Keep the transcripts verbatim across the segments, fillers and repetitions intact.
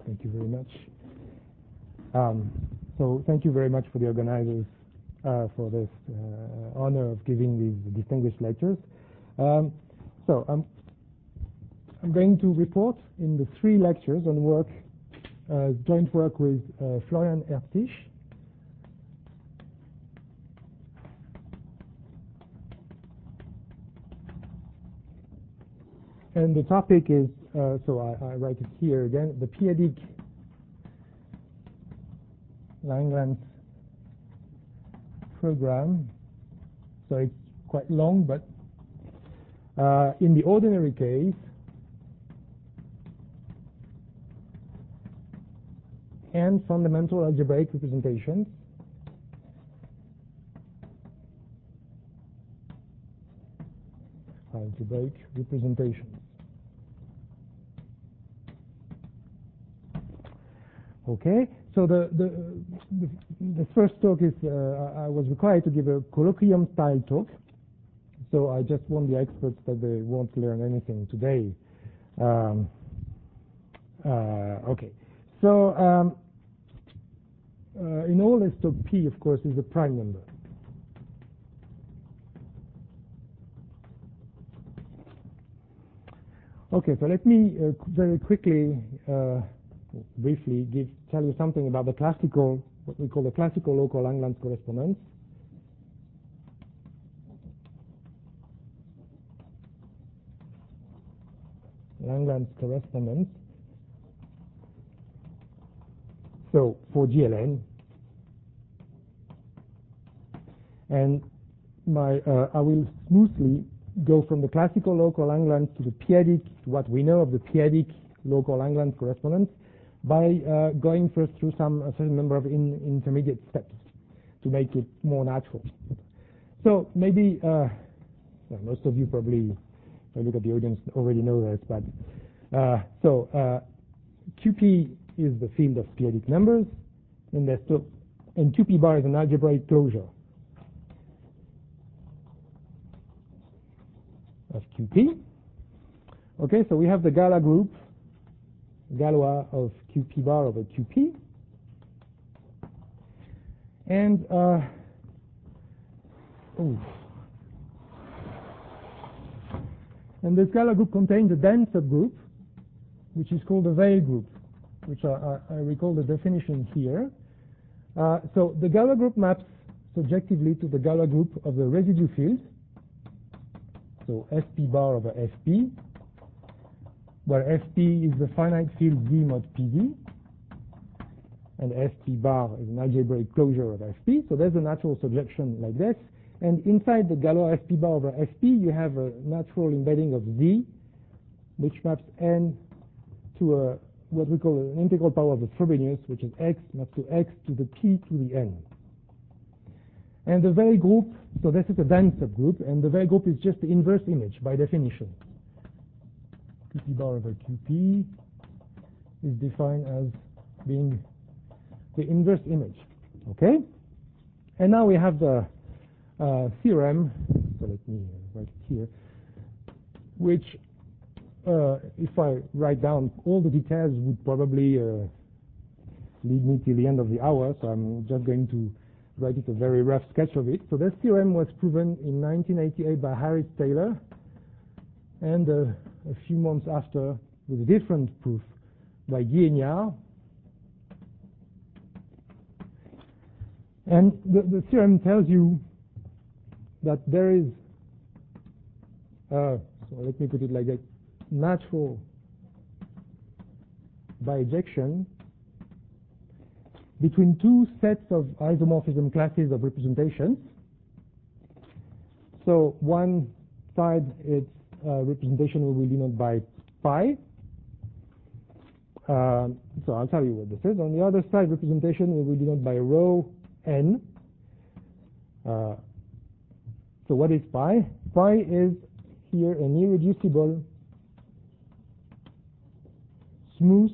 Thank you very much. Um, so thank you very much for the organizers uh, for this uh, honor of giving these distinguished lectures. Um, so I'm, I'm going to report in the three lectures on work, uh, joint work with uh, Florian Erbtisch, and the topic is, uh, so I, I write it here again, the p-adic Langlands program. So it's quite long, but uh, in the ordinary case, and fundamental algebraic representations, algebraic representations. Okay, so the, the, the, the first talk is, uh, I was required to give a colloquium style talk, so I just warn the experts that they won't learn anything today. Um, uh, okay, so um, uh, in all this talk, P, of course, is a prime number. Okay, so let me uh, very quickly uh, briefly give, tell you something about the classical, what we call the classical local Langlands correspondence. Langlands correspondence. So for G L N, and my uh, I will smoothly go from the classical local Langlands to the p-adic, to what we know of the p-adic local Langlands correspondence, by uh, going first through some a certain number of in, intermediate steps to make it more natural. So maybe uh, well, most of you probably, if I look at the audience, already know this, but uh, so uh, Q P is the field of p-adic numbers, and there's still, and Q P bar is an algebraic closure of Q P. Okay, so we have the Galois group, Galois of Q P bar over Q P. And, uh, oh. and this Galois group contains a dense subgroup, which is called the Weil group, which I, I, I recall the definition here. Uh, so the Galois group maps surjectively to the Galois group of the residue field, so F P bar over F P, where F P is the finite field Z mod P D, and F P bar is an algebraic closure of F P. So there's a natural surjection like this. And inside the Galois F P bar over F P, you have a natural embedding of Z, which maps N to a, what we call an integral power of the Frobenius, which is X maps to X to the P to the N. And the Weil group, so this is a dense subgroup, and the Weil group is just the inverse image by definition. Q P bar over Q P is defined as being the inverse image. Okay? And now we have the uh, theorem, so let me write it here, which, uh, if I write down all the details, would probably uh, lead me till the end of the hour, so I'm just going to write it a very rough sketch of it. So this theorem was proven in nineteen eighty-eight by Harris Taylor, and uh, a few months after, with a different proof by Guignard. And the, the theorem tells you that there is, uh, so let me put it like that, natural bijection between two sets of isomorphism classes of representations. So one side, it's a representation we will denote by pi. Uh, so I'll tell you what this is. On the other side, representation we will denote by rho n. Uh, so what is pi? Pi is here an irreducible, smooth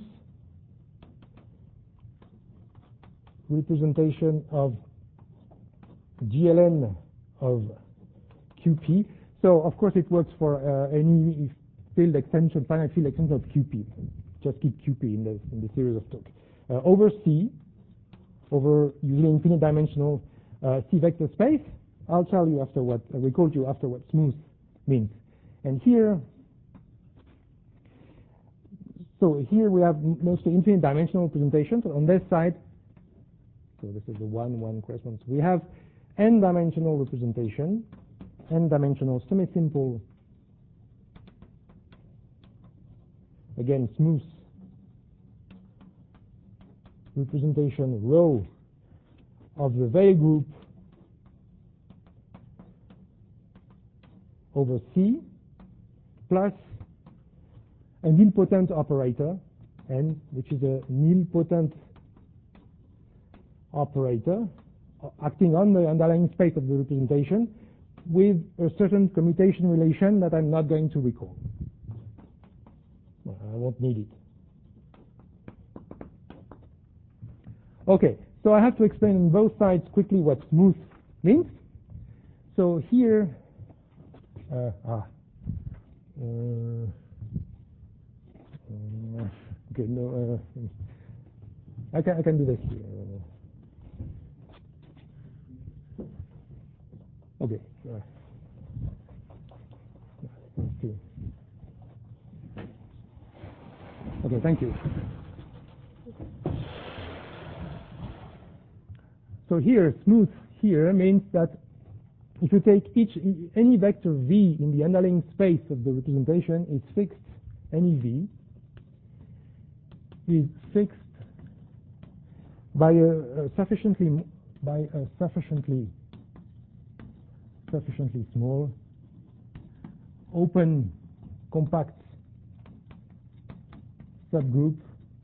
representation of G L N of Q P. So of course it works for uh, any field extension, finite field extension of Q P. just keep Q P in the, in the series of talk. Uh, over C, over usually infinite dimensional uh, C vector space, I'll tell you after what, I record you after what smooth means. And here, so here we have mostly infinite dimensional representations. On this side, so this is the one, one corresponds. We have n-dimensional representation, n-dimensional semi-simple, again, smooth representation rho of the Weil group over C plus a nilpotent operator, n, which is a nilpotent operator acting on the underlying space of the representation with a certain commutation relation that I'm not going to recall. I won't need it. Okay, so I have to explain on both sides quickly what smooth means. So here, uh, ah, uh, uh, okay, no, uh, I can I can do this here. Okay. Uh, let's see. Okay, thank you. So here, smooth here means that if you take each any vector v in the underlying space of the representation is fixed, any v is fixed by a, a sufficiently by a sufficiently sufficiently small open compact subgroup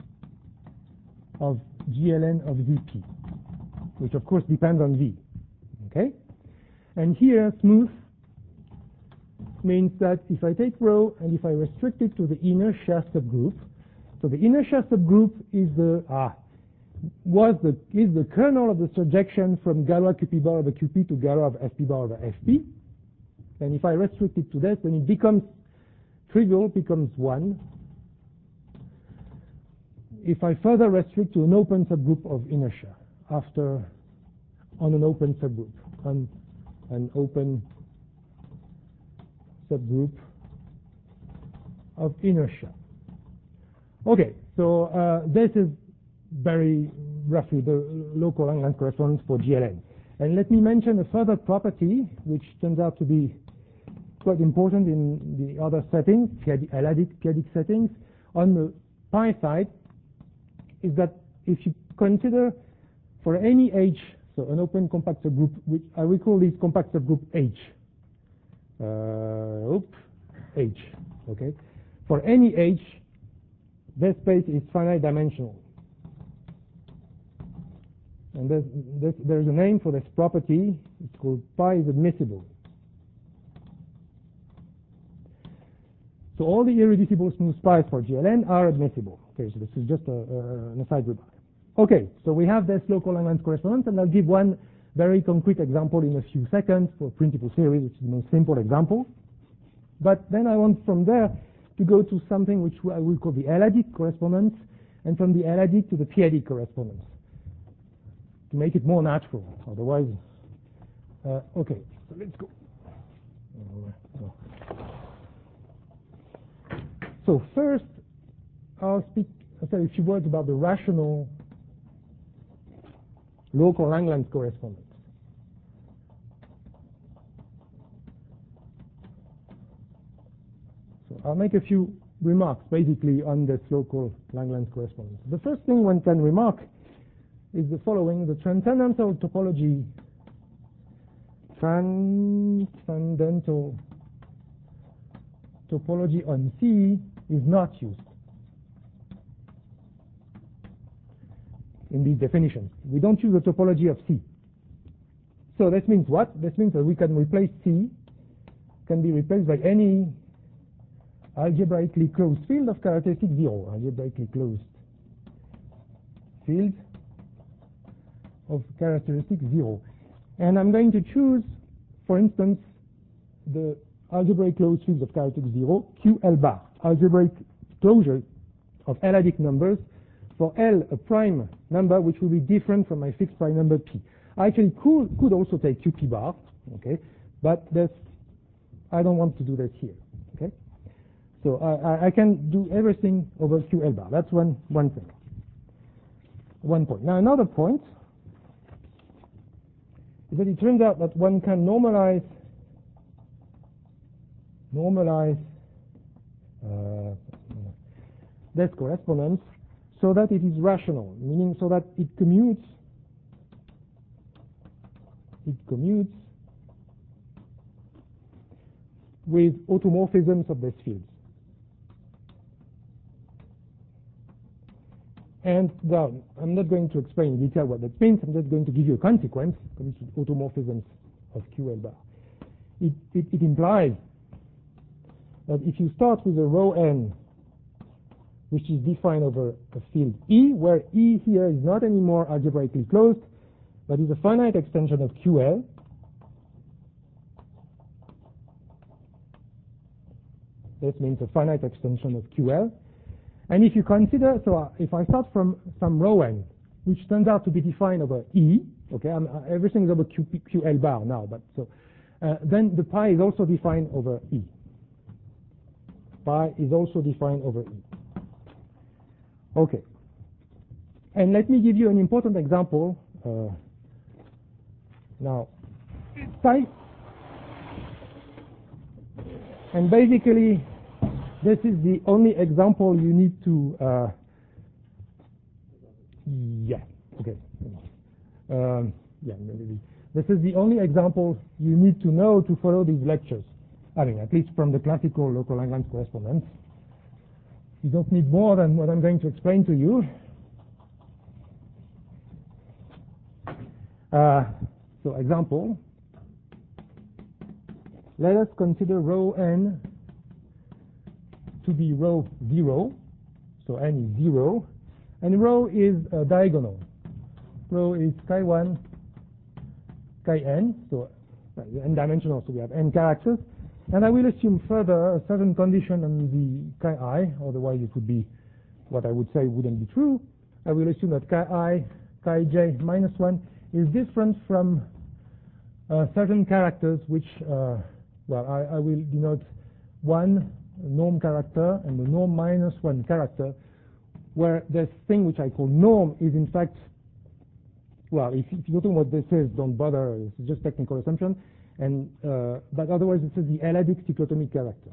of G L N of V P, which of course depends on V. Okay? And here, smooth means that if I take rho and if I restrict it to the inertia subgroup, so the inertia subgroup is the ah was the is the kernel of the surjection from Galois Q P bar over Q P to Galois of F P bar over F P. And if I restrict it to that, then it becomes trivial, becomes one. If I further restrict to an open subgroup of inertia after on an open subgroup, on an open subgroup of inertia. Okay, so uh, this is very roughly the local Langlands correspondence for G L N. And let me mention a further property which turns out to be quite important in the other settings, L-adic, P-adic settings. On the pi side, is that if you consider for any H, so an open compact subgroup, which I will call this compact subgroup H. Uh, oops, H, okay? For any H, this space is finite dimensional. And there's, there's, there's a name for this property. It's called pi is admissible. So all the irreducible smooth pies for G L N are admissible. Okay, so this is just a, a, an aside remark. Okay, so we have this local Langlands correspondence, and I'll give one very concrete example in a few seconds for principal series, which is the most simple example. But then I want from there to go to something which I will call the L-adic correspondence, and from the L-adic to the P-adic correspondence, to make it more natural. Otherwise, uh, okay, so let's go. So first, I'll speak, I'll say a few words about the rational local Langlands correspondence. So I'll make a few remarks basically on this local Langlands correspondence. The first thing one can remark is the following: the transcendental topology, transcendental topology on C is not used in these definitions. We don't use the topology of C. So this means what? This means that we can replace C, can be replaced by any algebraically closed field of characteristic zero, algebraically closed field of characteristic zero. And I'm going to choose, for instance, the algebraic closed fields of characteristic zero, Q L bar. Algebraic closure of L-adic numbers for L, a prime number which will be different from my fixed prime number P. I actually could, could also take Q P bar, okay, but that's, I don't want to do that here, okay? So I, I can do everything over Q L bar. That's one, one thing, one point. Now another point is that it turns out that one can normalize, normalize uh, this correspondence so that it is rational, meaning so that it commutes, it commutes with automorphisms of these fields. And well, I'm not going to explain in detail what that means. I'm just going to give you a consequence, which is automorphisms of Q L bar. It, it, it implies that if you start with a row n, which is defined over a field E, where E here is not anymore algebraically closed, but is a finite extension of Q L, this means a finite extension of Q L. And if you consider, so if I start from some row n, which turns out to be defined over E, okay, I'm, uh, everything is over Q, Q L bar now, but so uh, then the pi is also defined over E. Pi is also defined over E. Okay. And let me give you an important example. Uh, now, pi, and basically, this is the only example you need to, uh, yeah, okay. Um, yeah, maybe. This is the only example you need to know to follow these lectures. I mean, at least from the classical local Lagrange correspondence. You don't need more than what I'm going to explain to you. Uh, so, example. Let us consider row n to be row zero, so n is zero, and row is uh, diagonal. Row is chi one, chi n, so uh, n dimensional, so we have n characters, and I will assume further a certain condition on the chi I, otherwise it would be what I would say wouldn't be true. I will assume that chi I, chi j minus one is different from uh, certain characters which, uh, well, I, I will denote one norm character and the norm minus one character, where this thing which I call norm is in fact, well, if, if you don't know what this is, don't bother, it's just technical assumption, and uh, but otherwise this is the L-adic cyclotomic character.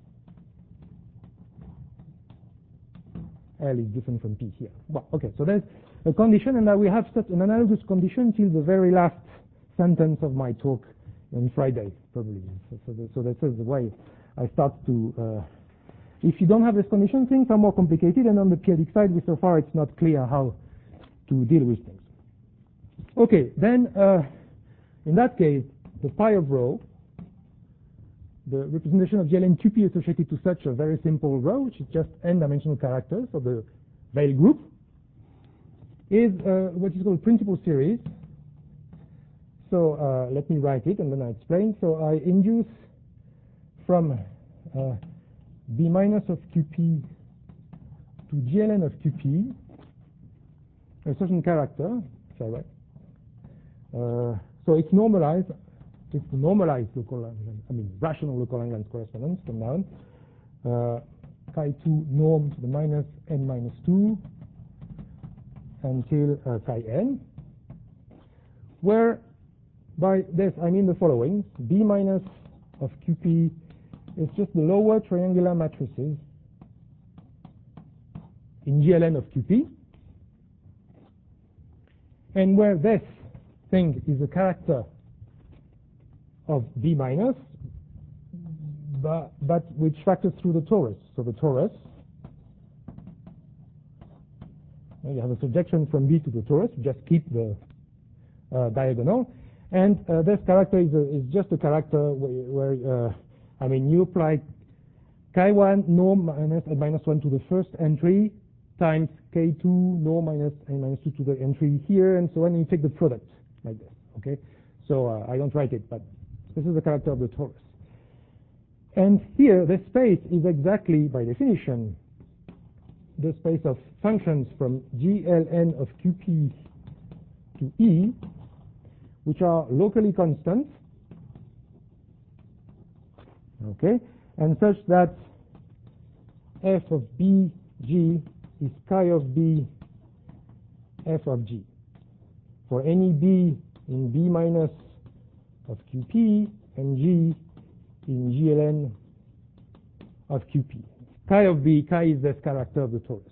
L is different from P here. Well, okay, so there's a condition, and I will have such an analogous condition till the very last sentence of my talk on Friday, probably. So, so, the, so this is the way I start to, uh, if you don't have this condition, things are more complicated, and on the p-adic side, so far it's not clear how to deal with things. Okay, then uh, in that case, the pi of rho, the representation of G L N Q P associated to such a very simple row, which is just n-dimensional characters of the Weil group, is uh, what is called principal series. So uh, let me write it, and then I explain. So I induce from uh, B minus of Q P to G L N of Q P a certain character, shall I write? Uh, so it's normalized. It's the normalized local, I mean, rational local Lagrange correspondence from now on. Uh, chi two norm to the minus n minus two until uh, chi n, where by this I mean the following: B minus of Q P is just the lower triangular matrices in G L N of Q P, and where this thing is a character of B minus, but, but which factors through the torus. So the torus, you have a surjection from B to the torus, just keep the uh, diagonal, and uh, this character is, a, is just a character where, where uh, I mean, you apply chi one norm minus n minus one to the first entry times k two norm minus n minus two to the entry here, and so on, and you take the product like this, okay? So uh, I don't write it, but this is the character of the torus. And here, the space is exactly, by definition, the space of functions from G L N of Q P to E, which are locally constant, okay, and such that f of B G is chi of B f of G for any B in B minus of Q P and G in G L N of Q P. Chi of B, chi is the character of the torus,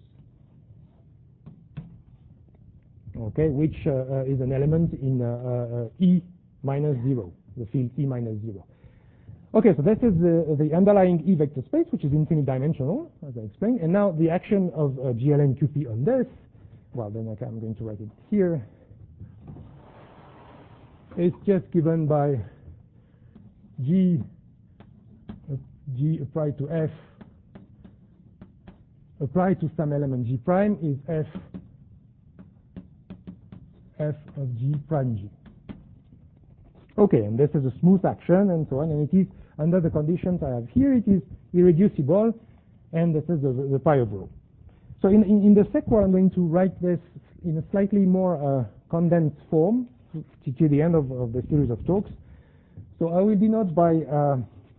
okay, which uh, uh, is an element in uh, uh, E minus zero, the field E minus zero. Okay, so this is the, the underlying E vector space, which is infinite dimensional, as I explained. And now the action of uh, G L N Q P on this, well, then okay, I'm going to write it here. It's just given by G, uh, G applied to F, applied to some element G prime is F, F of G prime G. Okay, and this is a smooth action and so on, and it is, under the conditions I have here, it is irreducible, and this is the, the pi of rho. So in, in, in the sequel, I'm going to write this in a slightly more uh, condensed form to, to the end of, of the series of talks. So I will denote by uh,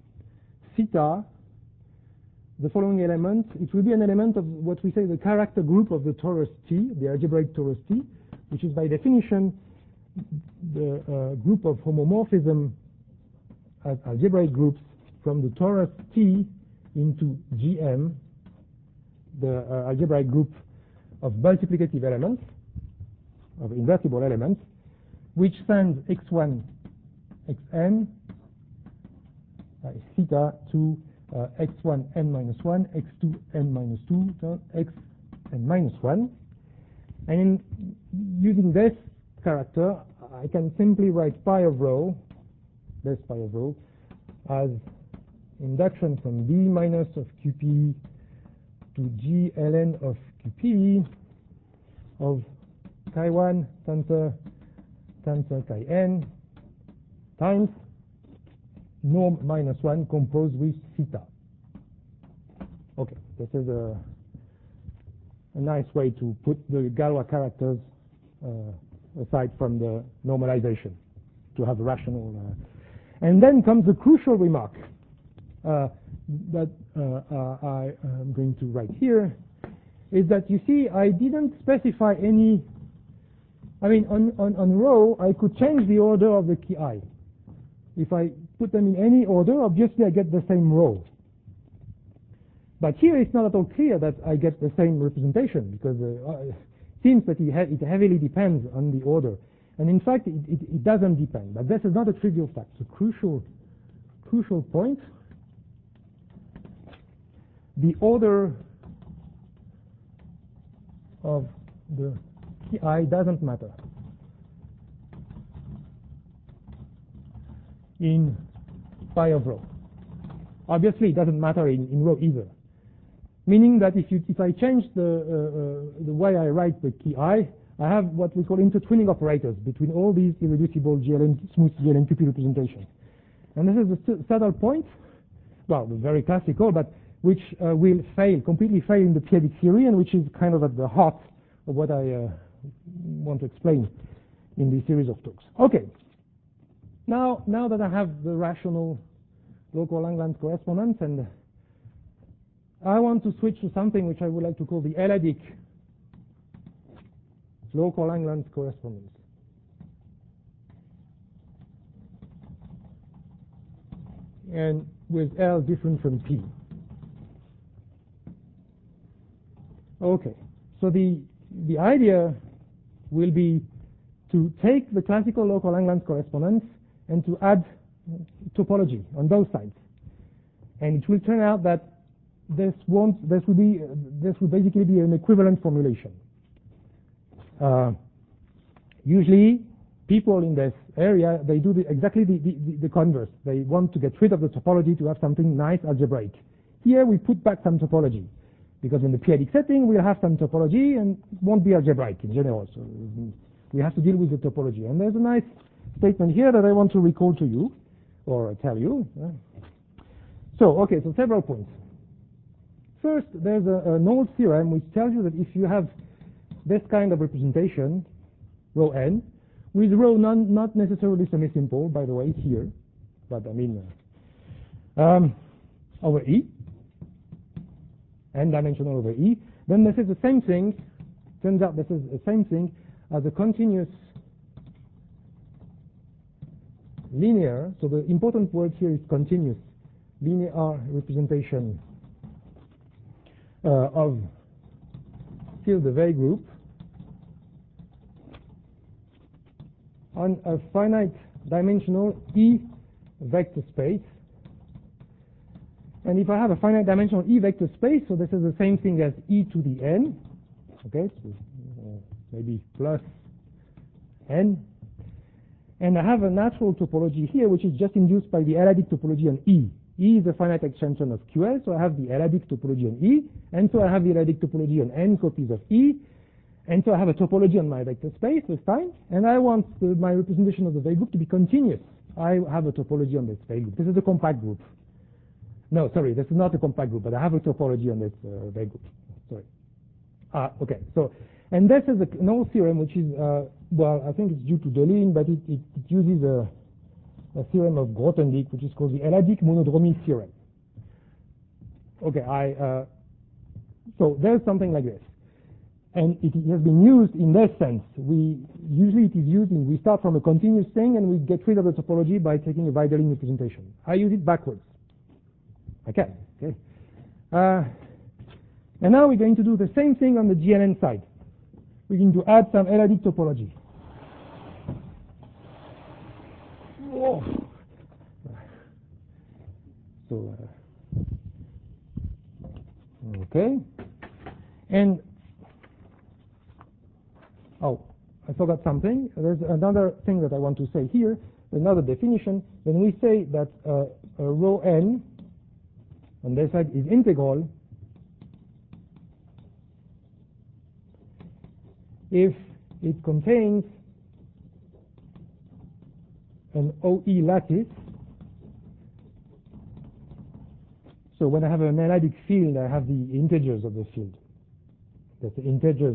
theta the following element. It will be an element of what we say the character group of the torus T, the algebraic torus T, which is by definition the uh, group of homomorphism as algebraic groups from the torus T into G M, the uh, algebraic group of multiplicative elements, of invertible elements, which sends x one, xn by theta to uh, x one n minus one, x two n minus two, x n minus one. And in using this character, I can simply write pi of rho, this pi of rho, as induction from B minus of Q P to G ln of Q P of chi one tensor tensor chi n times norm minus one composed with theta. Okay, this is a, a nice way to put the Galois characters uh, aside from the normalization to have a rational. Uh, and then comes the crucial remark uh, that uh, uh, I am going to write here, is that you see I didn't specify any. I mean, on, on, on rho, I could change the order of the key I. If I put them in any order, obviously I get the same rho. But here it's not at all clear that I get the same representation, because uh, it seems that it, it heavily depends on the order. And in fact, it, it, it doesn't depend. But this is not a trivial fact. It's a crucial, crucial point. The order of the key I doesn't matter in pi of rho. Obviously, it doesn't matter in, in rho either. Meaning that if, you, if I change the, uh, uh, the way I write the key I, I have what we call intertwining operators between all these irreducible G L N, smooth G L N Q P representations. And this is a subtle point, well, very classical, but which uh, will fail, completely fail in the p-adic theory, and which is kind of at the heart of what I uh, want to explain in this series of talks. Okay. Now, now that I have the rational local Langlands correspondence, and I want to switch to something which I would like to call the L-adic local Langlands correspondence. And with L different from P. Okay, so the, the idea will be to take the classical local Langlands correspondence and to add topology on both sides. And it will turn out that this won't, this will be, this will basically be an equivalent formulation. Uh, usually, people in this area, they do the, exactly the, the, the converse. They want to get rid of the topology to have something nice algebraic. Here, we put back some topology, because in the p-adic setting, we'll have some topology and it won't be algebraic in general. So we have to deal with the topology. And there's a nice statement here that I want to recall to you, or tell you. So, okay, so several points. First, there's a, an old theorem which tells you that if you have this kind of representation, rho n, with rho non, not necessarily semi-simple, by the way, here, but I mean, uh, um, over E, n-dimensional over E, then this is the same thing, turns out this is the same thing as a continuous linear, so the important word here is continuous, linear representation uh, of field of A group on a finite dimensional E vector space. And if I have a finite dimensional E vector space, so this is the same thing as E to the n, okay, so uh, maybe plus n. And I have a natural topology here, which is just induced by the L-adic topology on E. E is a finite extension of Q L, so I have the L-adic topology on E, and so I have the L-adic topology on n copies of E, and so I have a topology on my vector space this time, and I want the, my representation of the Veil group to be continuous. I have a topology on this Veil group. This is a compact group. No, sorry, this is not a compact group, but I have a topology on this uh, Veil group. Sorry. Ah, okay. So, and this is a, an old theorem, which is, uh, well, I think it's due to Deligne, but it, it, it uses a, a theorem of Grothendieck, which is called the L-adic monodromy theorem. Okay, I, uh, so there's something like this. And it has been used in this sense. We, usually it is used in, we start from a continuous thing and we get rid of the topology by taking a Weidelin representation. I use it backwards. Okay, okay. Uh, and now we're going to do the same thing on the G N N side. We're going to add some L-adic topology. Whoa. So, uh, okay. And, oh, I forgot something. There's another thing that I want to say here, another definition. When we say that uh, a rho n on this side is integral if it contains an O E lattice. So when I have an L-adic field, I have the integers of the field. That's the integers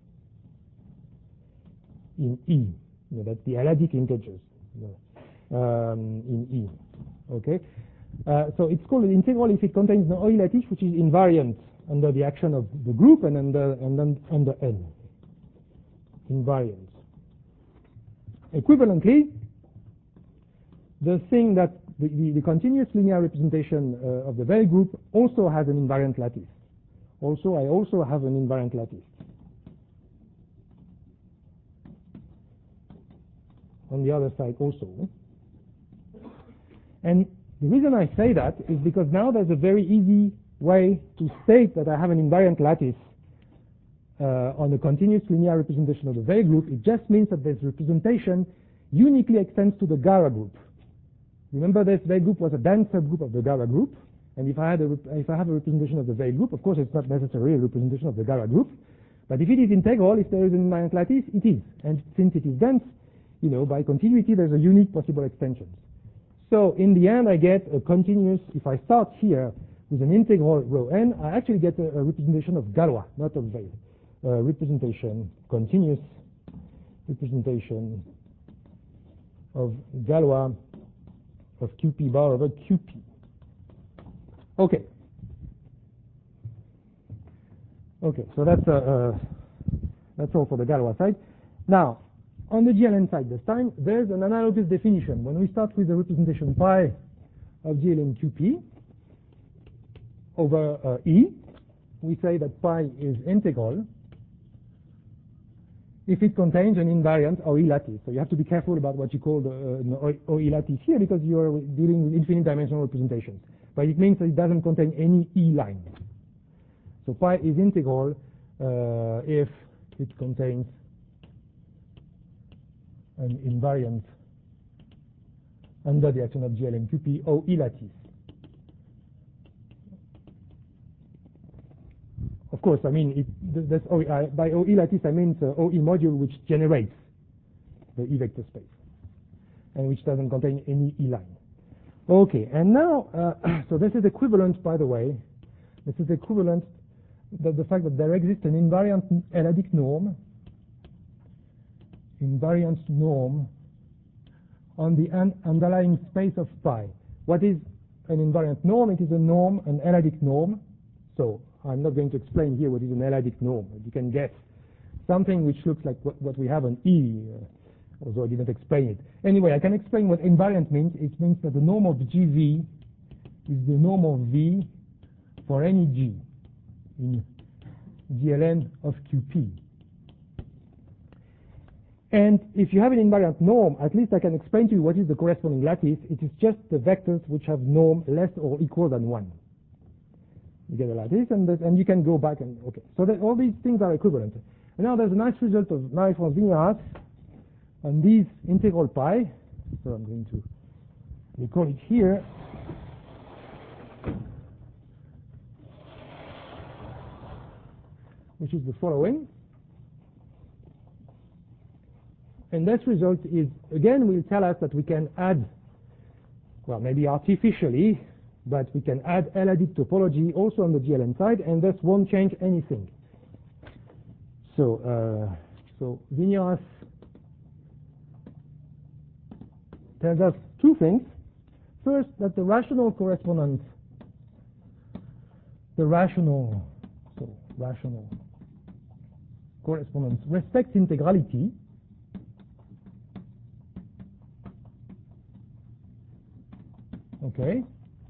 in E. You know, that's the L-adic integers you know, um, in E. Okay. Uh, so it's called an integral if it contains an O E lattice which is invariant under the action of the group and under and then under N. Invariant. Equivalently, the thing that the, the, the continuous linear representation uh, of the Veil group also has an invariant lattice. Also, I also have an invariant lattice. On the other side also. And the reason I say that is because now there's a very easy way to state that I have an invariant lattice uh, on a continuous linear representation of the Veil group. It just means that this representation uniquely extends to the Gara group. Remember, this Veil group was a dense subgroup of the Gara group, and if I, had a, if I have a representation of the Veil group, of course it's not necessarily a representation of the Gara group, but if it is integral, if there is an invariant lattice, it is. And since it is dense, you know, by continuity there's a unique possible extension. So in the end, I get a continuous, if I start here with an integral rho n, I actually get a, a representation of Galois, not of Veil. Uh, representation, continuous representation of Galois of Q P bar over Q P. Okay. Okay, so that's, uh, uh, that's all for the Galois side. Now, on the G L N side this time, there's an analogous definition. When we start with the representation pi of G L N Q P over uh, E, we say that pi is integral if it contains an invariant O E lattice. So you have to be careful about what you call the uh, O E lattice here because you're dealing with infinite dimensional representations. But it means that it doesn't contain any E line. So pi is integral uh, if it contains an invariant under the action of G L N Q P O E lattice. Of course, I mean, it, that's O E, uh, by O E lattice I mean the O E module which generates the E vector space and which doesn't contain any E line. Okay, and now, uh, so this is equivalent, by the way, This is equivalent to the fact that there exists an invariant L-adic norm, invariant norm on the un underlying space of pi. What is an invariant norm? It is a norm, an L-adic norm. So I'm not going to explain here what is an L-adic norm. You can guess something which looks like what, what we have on E, uh, although I didn't explain it. Anyway, I can explain what invariant means. It means that the norm of G V is the norm of V for any G in G L N of Q P. And if you have an invariant norm, at least I can explain to you what is the corresponding lattice. It is just the vectors which have norm less or equal than one. You get a lattice, and, and you can go back and, okay. So that all these things are equivalent. And now there's a nice result of Marie-France on these integral pi. So I'm going to record it here. Which is the following. And this result is, again, will tell us that we can add, well, maybe artificially, but we can add L-adic topology also on the G L N side, and this won't change anything. So, uh, so Viñolas tells us two things. First, that the rational correspondence, the rational, so rational correspondence respects integrality. Okay.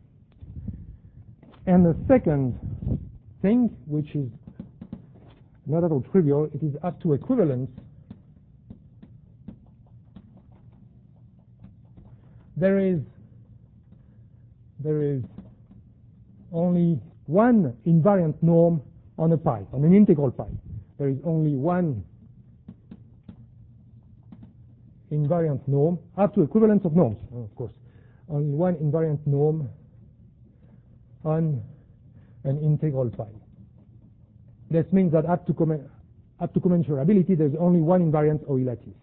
And the second thing, which is not at all trivial, it is up to equivalence. There is there is only one invariant norm on a pi, on an integral pi. There is only one invariant norm, up to equivalence of norms, of course. Only one invariant norm on an integral pi. This means that up to, commen up to commensurability, there's only one invariant O E lattice.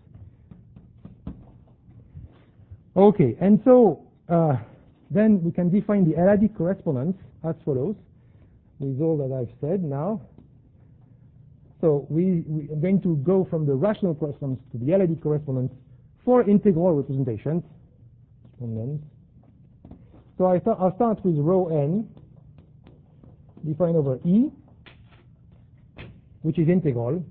Okay, and so uh, then we can define the L-adic correspondence as follows, with all that I've said now. So we, we are going to go from the rational correspondence to the L-adic correspondence for integral representations. So I th I'll start with rho n, defined over E, which is integral.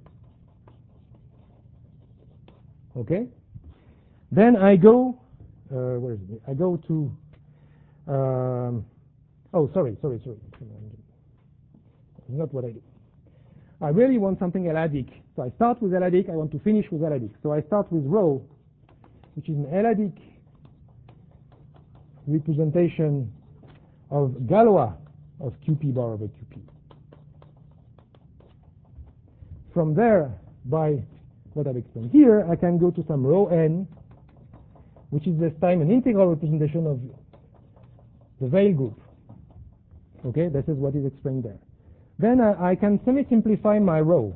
Okay. Then I go, uh, where is it? I go to, um, oh, sorry, sorry, sorry. That's not what I do. I really want something L-adic. So I start with L-adic, I want to finish with L-adic. So I start with rho, which is an L-adic representation of Galois of Q P bar over Q P. From there, by what I've explained here, I can go to some rho n, which is this time an integral representation of the Weil group. Okay, this is what is explained there. Then I, I can semi-simplify my rho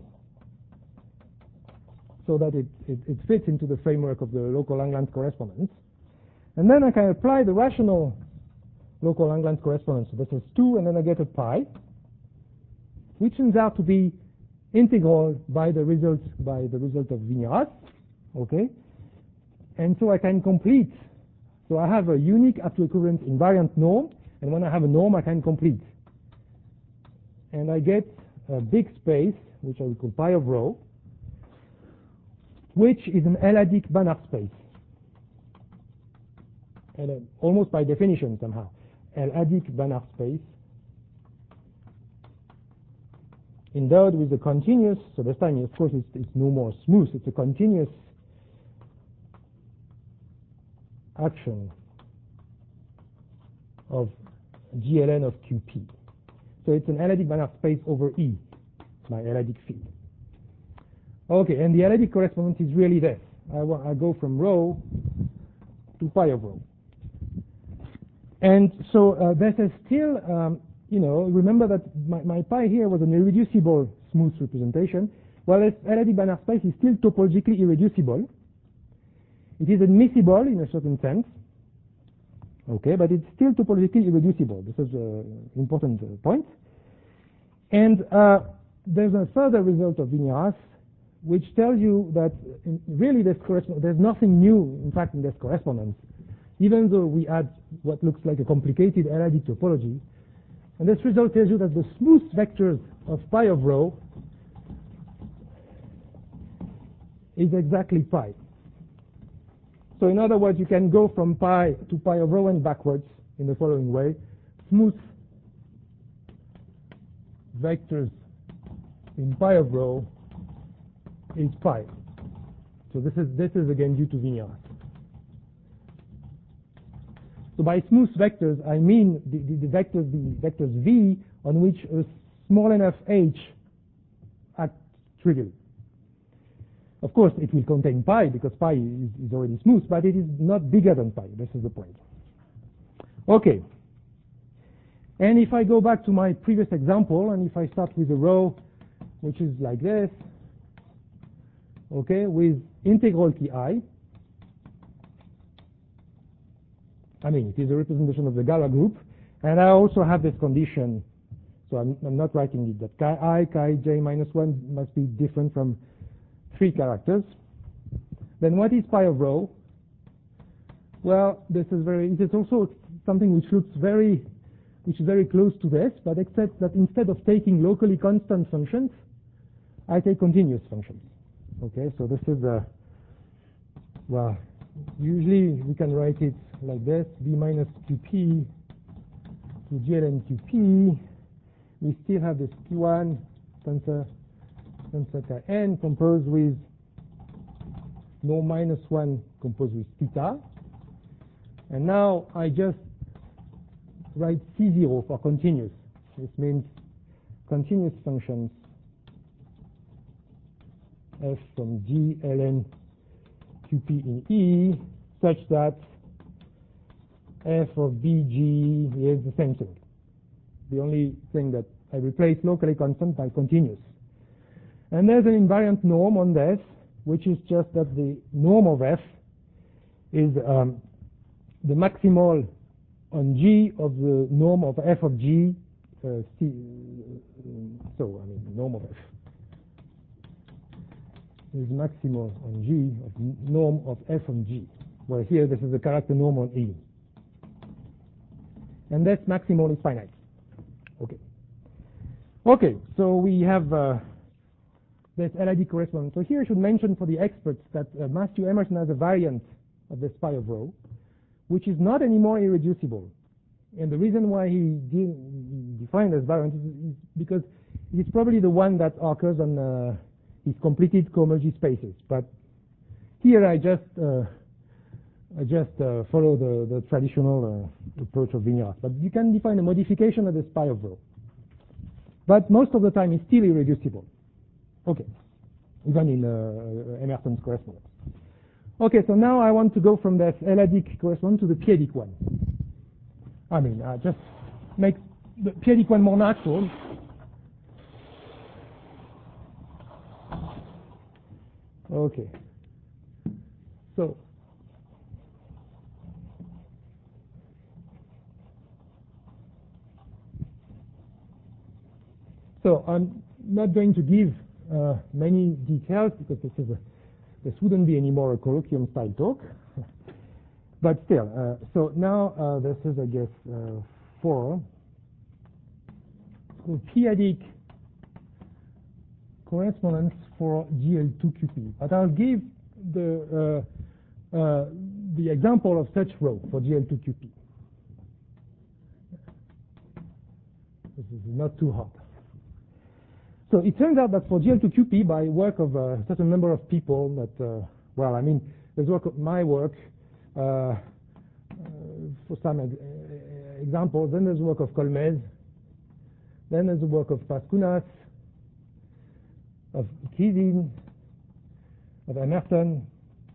so that it, it, it fits into the framework of the local Langlands correspondence. And then I can apply the rational local Langlands correspondence. So this is two, and then I get a pi, which turns out to be integral by the result by the result of Viñolas. Okay, and so I can complete. So I have a unique up to equivalence invariant norm, and when I have a norm, I can complete. And I get a big space, which I will call pi of rho, which is an L-adic Banach space. And uh, almost by definition somehow, L-adic Banach space endowed with a continuous, so this time of course it's, it's no more smooth, it's a continuous action of G L N of Q P. So it's an L-adic Banach space over E, my L-adic field. Okay, and the L-adic correspondence is really this. I, I go from rho to pi of rho. And so uh, this is still, um, you know, remember that my, my pi here was an irreducible smooth representation. Well, this L-adic Banach space is still topologically irreducible. It is admissible in a certain sense, okay, but it's still topologically irreducible. This is an important uh, point. And uh, there's a further result of Vineras, which tells you that in really this there's nothing new, in fact, in this correspondence, even though we add what looks like a complicated L I D topology. And this result tells you that the smooth vectors of pi of rho is exactly pi. So in other words, you can go from pi to pi of rho and backwards in the following way. Smooth vectors in pi of rho is pi. So this is this is again due to Vineras. So by smooth vectors, I mean the, the, the vectors the vectors v on which a small enough h acts trivially. Of course, it will contain pi because pi is, is already smooth, but it is not bigger than pi. This is the point. Okay. And if I go back to my previous example, and if I start with a row which is like this, okay, with integral Ti, I mean, it is a representation of the Galois group, and I also have this condition, so I'm, I'm not writing it, that chi I, chi j minus one must be different from three characters. Then what is pi of rho? Well, this is very, it is also something which looks very, which is very close to this, but except that instead of taking locally constant functions, I take continuous functions. Okay, so this is a, well, usually we can write it like this, b minus qp to G L N qp. We still have this P one tensor tensor n composed with norm minus one composed with theta. And now I just write C zero for continuous. This means continuous functions f from G ln qp in E such that f of bg is the same thing. The only thing that I replace locally constant by continuous. And there's an invariant norm on this, which is just that the norm of f is um, the maximal on G of the norm of f of G. Uh, C, uh, so, I mean, norm of f is maximal on G of norm of f on G, where here this is the character norm on E. And this maximal is finite. Okay. Okay, so we have uh, this L I D correspondence. So here I should mention for the experts that uh, Matthew Emerson has a variant of this pi of rho, which is not anymore irreducible. And the reason why he, de he defined this variant is, is because it's probably the one that occurs on uh, his completed cohomology spaces. But here I just uh, I just uh, follow the, the traditional uh, approach of Vineras. But you can define a modification of this pi of rho. But most of the time it's still irreducible. Okay, even in uh, Emerson's correspondence. Okay, so now I want to go from this L-adic correspondence to the p-adic one. I mean, uh, just make the p-adic one more natural. Okay. So, so I'm not going to give uh, many details because this is a, this wouldn't be anymore a colloquium style talk. But still, uh, so now uh, this is, I guess, uh, four. So p-adic correspondence for G L two Q P. But I'll give the uh, uh, the example of such row for G L two Q P. This is not too hard. So it turns out that for G L two Q P, by work of a certain number of people, that uh, well, I mean, there's work of my work. Uh, uh, for some uh, examples, then there's work of Kolmez, then there's the work of Pascunas, of Kizin, of Emerson,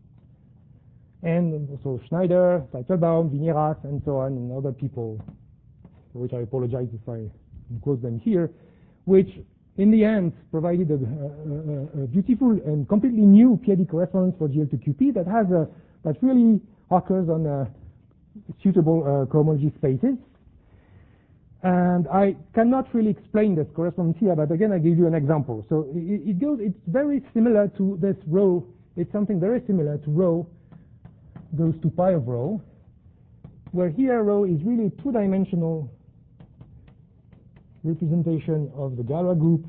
and also Schneider, Teitelbaum, Vineras, and so on, and other people, for which I apologize if I quote them here, which in the end provided a, a, a beautiful and completely new p-adic correspondence for G L two Q P that has a, that really occurs on uh, suitable uh, cohomology spaces. And I cannot really explain this correspondence here, but again, I give you an example. So it, it goes, it's very similar to this rho. It's something very similar to rho goes to pi of rho, where here rho is really a two-dimensional representation of the Galois group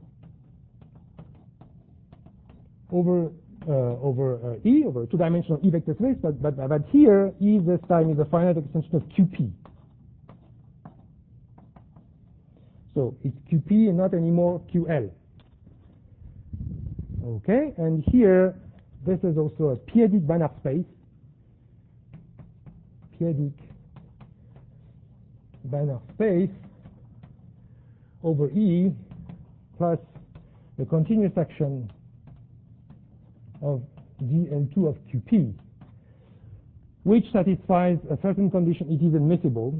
over uh, over uh, E, over a two-dimensional E vector space, but, but, but here E this time is a finite extension of Q P. So it's Q P and not anymore Q L. Okay, and here this is also a p-adic Banach space. P-adic Banach space over E plus the continuous action of G L two of Q P, which satisfies a certain condition. It is admissible.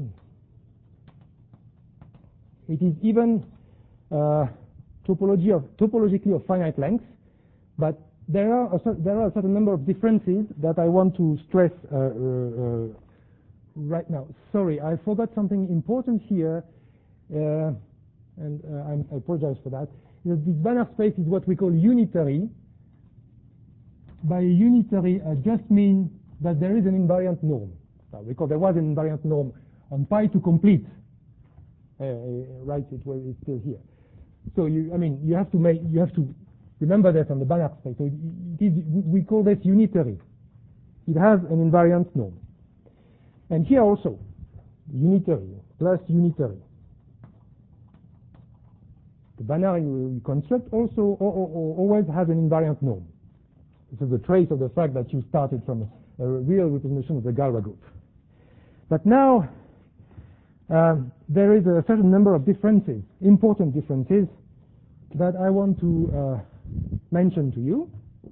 It is even uh, topology of, topologically of finite length, but there are, a, there are a certain number of differences that I want to stress uh, uh, uh, right now. Sorry, I forgot something important here, uh, and uh, I'm, I apologize for that. This Banach space is what we call unitary. By unitary, I just mean that there is an invariant norm. So because there was an invariant norm on pi to complete. Uh, right, it was it's still here. So you, I mean, you have to make, you have to remember that on the Banach space. So it, it is, we call this unitary. It has an invariant norm. And here also, unitary plus unitary. The Banach construct also or, or, or always has an invariant norm. This is a trace of the fact that you started from a, a real representation of the Galois group. But now, um, there is a certain number of differences, important differences, that I want to uh, mention to you.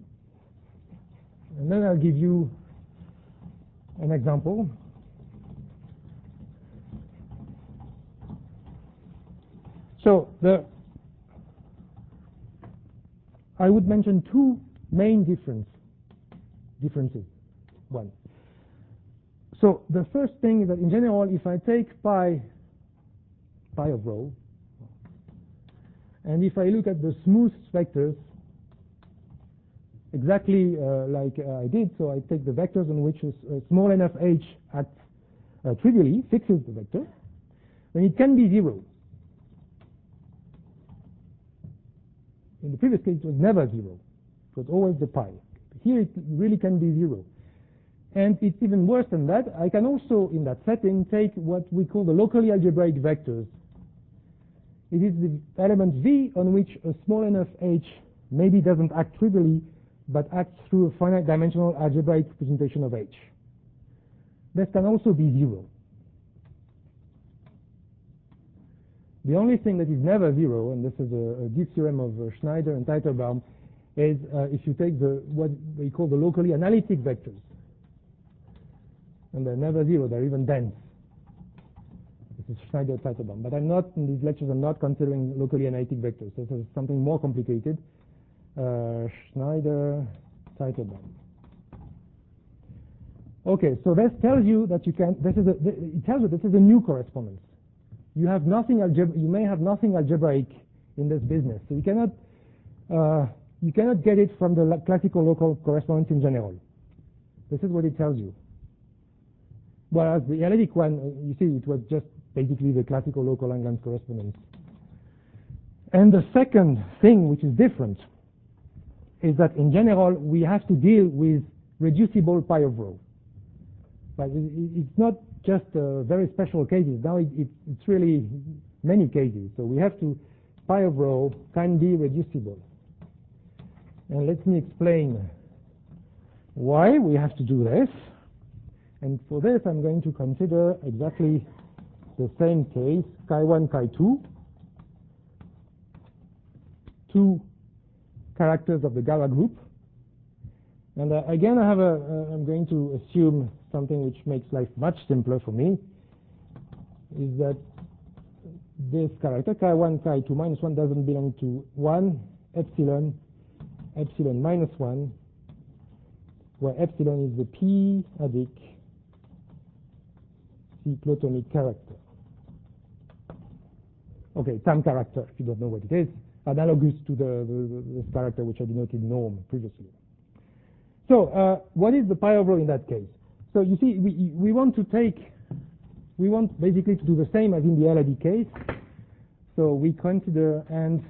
And then I'll give you an example. So the I would mention two main difference, differences. One. So the first thing is that in general, if I take pi, pi of rho, and if I look at the smooth vectors, exactly uh, like uh, I did, so I take the vectors on which a, a small enough h acts uh, trivially, fixes the vector, then it can be zero. In the previous case, it was never zero. It was always the pi. Here, it really can be zero. And it's even worse than that. I can also, in that setting, take what we call the locally algebraic vectors. It is the element v on which a small enough h maybe doesn't act trivially, but acts through a finite dimensional algebraic representation of h. This can also be zero. The only thing that is never zero, and this is a, a deep theorem of uh, Schneider and Teitelbaum, is uh, if you take the what we call the locally analytic vectors. And they're never zero, they're even dense. This is Schneider Teitelbaum. But I'm not, in these lectures, I'm not considering locally analytic vectors. This is something more complicated. Uh, Schneider Teitelbaum. Okay, so this tells you that you can, this is a, it tells you this is a new correspondence. You have nothing algebra, you may have nothing algebraic in this business. So you cannot, uh, you cannot get it from the classical local correspondence in general. This is what it tells you. Whereas the analytic one, you see, it was just basically the classical local Langlands correspondence. And the second thing which is different is that in general we have to deal with reducible pi of rho. But it's not just uh, very special cases. Now it, it, it's really many cases. So we have to, pi of rho can be reducible. And let me explain why we have to do this. And for this, I'm going to consider exactly the same case, chi one, chi two, two characters of the Galois group. And uh, again, I have a, uh, I'm going to assume something which makes life much simpler for me, is that this character, chi one, chi two minus one, doesn't belong to one, epsilon, epsilon minus one, where epsilon is the p-adic cyclotomic character. Okay, time character, if you don't know what it is, analogous to the, the, the this character which I denoted norm previously. So uh, what is the pi of rho in that case? So you see, we, we want to take, we want basically to do the same as in the L I D case. So we consider and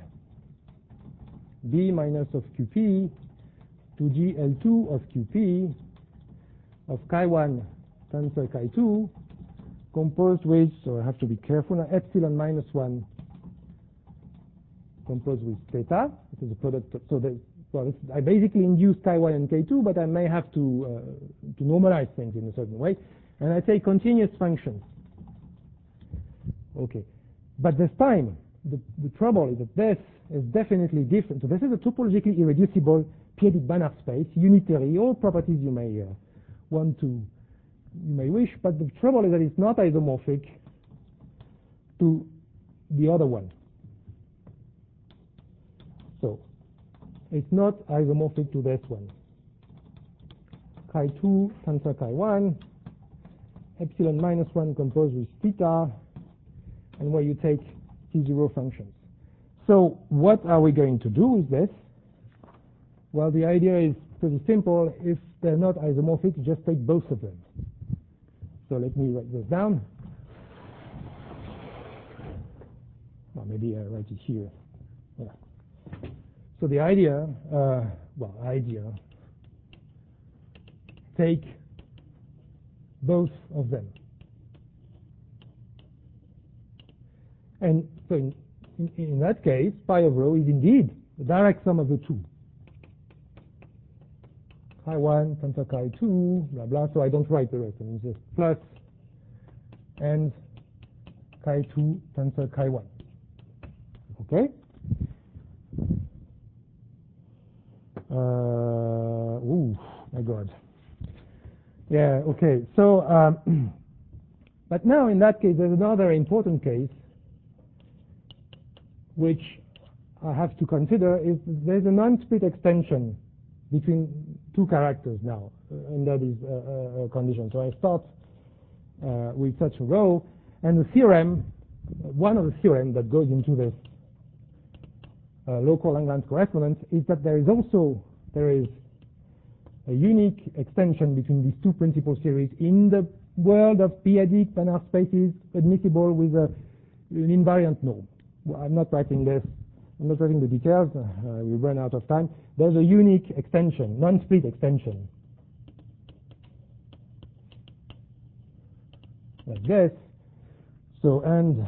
B minus of Q P to G L two of Q P of chi one tensor chi two composed with, so I have to be careful now, epsilon minus one composed with theta. It is a product of, so the, well, I basically induce chi one and chi two, but I may have to, uh, to normalize things in a certain way. And I take continuous functions. Okay. But this time, the, the trouble is that this is definitely different. So this is a topologically irreducible p-adic Banach space, unitary, all properties you may uh, want to, you may wish, but the trouble is that it's not isomorphic to the other one. So it's not isomorphic to this one. Chi two tensor chi one, epsilon minus one composed with theta, and where you take T zero functions. So what are we going to do with this? Well, the idea is pretty simple. If they're not isomorphic, you just take both of them. So let me write this down. Or maybe I write it here. Yeah. So the idea, uh, well, idea, take both of them. And so in, in, in that case, pi of rho is indeed the direct sum of the two. Chi one tensor chi two, blah, blah. So I don't write the rest. I mean, just plus and chi two tensor chi one. Okay? Uh, ooh, my God. Yeah, okay. So, um, but now in that case, there's another important case which I have to consider is there's a non-split extension between two characters now uh, under these uh, uh, conditions. So I start uh, with such a row, and the theorem, one of the theorems that goes into this uh, local Langlands correspondence is that there is also there is a unique extension between these two principal series in the world of p-adic Banach spaces admissible with a, an invariant norm. Well, I'm not writing this. I'm not writing the details. Uh, we run out of time. There's a unique extension, non-split extension, like this. So, and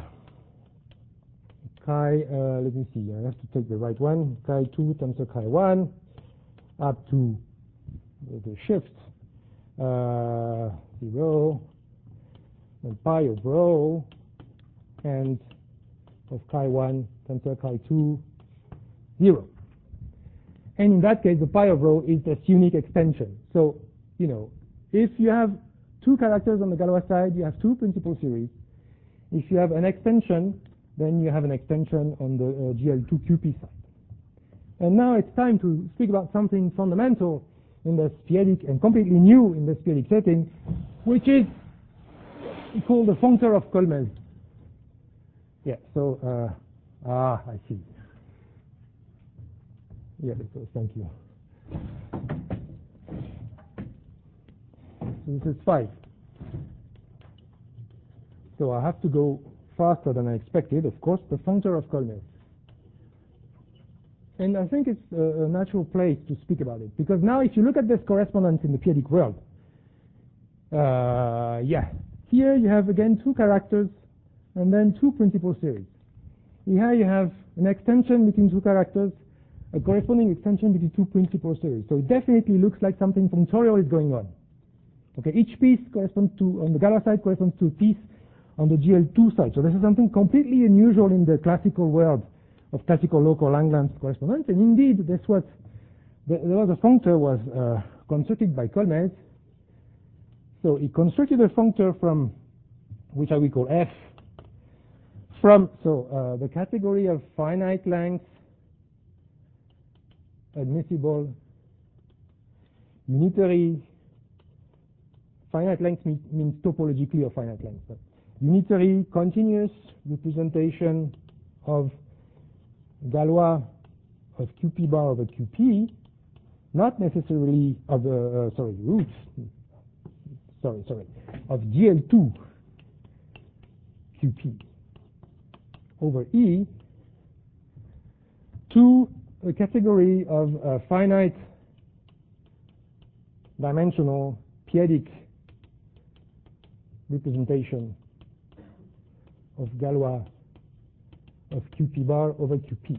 chi, uh, let me see, I have to take the right one, chi two tensor chi one, up to the shift, uh, zero, and pi of rho, and of chi one tensor chi two, zero. And in that case, the pi of rho is this unique extension. So, you know, if you have two characters on the Galois side, you have two principal series. If you have an extension, then you have an extension on the uh, G L two Q P side. And now it's time to speak about something fundamental in the p-adic and completely new in the p-adic setting, which is called the functor of Kolmez. Yeah, so, uh, ah, I see. Yeah, so thank you. So this is five. So I have to go faster than I expected, of course, the functor of Kolmez. And I think it's a, a natural place to speak about it, because now if you look at this correspondence in the p-adic world, uh, yeah, here you have again two characters and then two principal series. Here you have an extension between two characters, a corresponding extension between two principal series. So it definitely looks like something functorial is going on. Okay, each piece corresponds to, on the Galois side, corresponds to a piece on the G L two side. So this is something completely unusual in the classical world of classical local Langlands correspondence. And indeed, this was, the, there was a functor was uh, constructed by Kolmez. So he constructed a functor from, which I will call F, from, so uh, the category of finite length admissible unitary, finite length mean, means topologically of finite length. But unitary continuous representation of Galois of Q P bar over Q P, not necessarily of the, uh, sorry, roots, sorry, sorry, of G L two Q P over E to a category of uh, finite dimensional p-adic representation of Galois of Q P bar over Q P.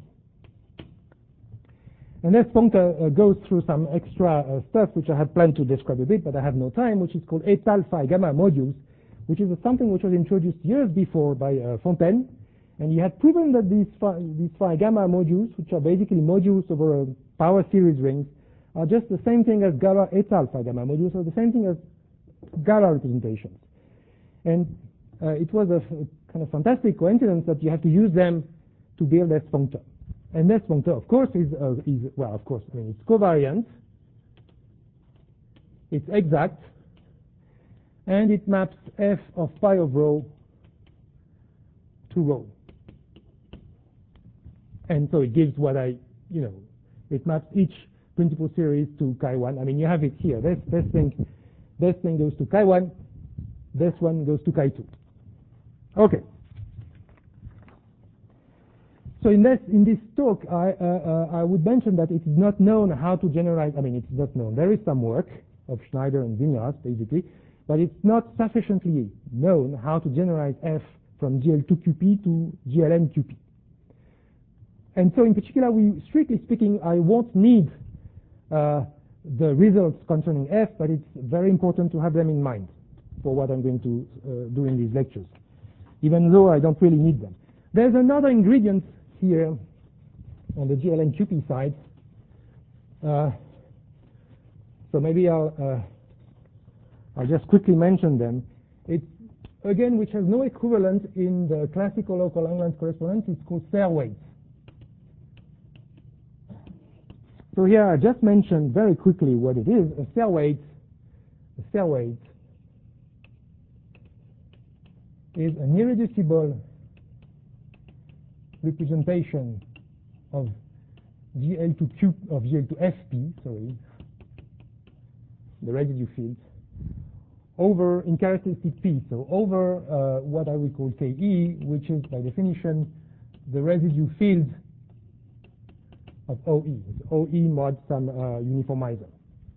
And this functor uh, goes through some extra uh, stuff which I had planned to describe a bit, but I have no time, which is called étal phi gamma modules, which is something which was introduced years before by uh, Fontaine. And he had proven that these phi, these phi gamma modules, which are basically modules over a power series rings, are just the same thing as Galois étal phi gamma modules, or the same thing as Galois representations. And uh, it was a kind of fantastic coincidence that you have to use them to build this functor. And this functor, of course, is, uh, is well, of course, I mean, it's covariant, it's exact, and it maps f of pi of rho to rho. And so it gives what I, you know, it maps each principal series to chi one. I mean, you have it here. This, this thing, this thing goes to chi one. This one goes to chi two. Okay. So in this in this talk, I uh, uh, I would mention that it is not known how to generalize. I mean, it's not known. There is some work of Schneider and Vinyard, basically, but it's not sufficiently known how to generalize f from G L two Q P to G L N Q P. And so, in particular, we, strictly speaking, I won't need uh, the results concerning f, but it's very important to have them in mind for what I'm going to uh, do in these lectures, even though I don't really need them. There's another ingredient here on the G L N Q P side. Uh, so maybe I'll, uh, I'll just quickly mention them. It's, again, which has no equivalent in the classical local Langlands correspondence. It's called Serre weights. So here I just mentioned very quickly what it is. A Serre weight, a Serre weight is an irreducible representation of G L two Q of G L two F P, sorry, the residue field, over in characteristic P, so over uh, what I would call K E, which is by definition the residue field of O E, O E mod some uh, uniformizer.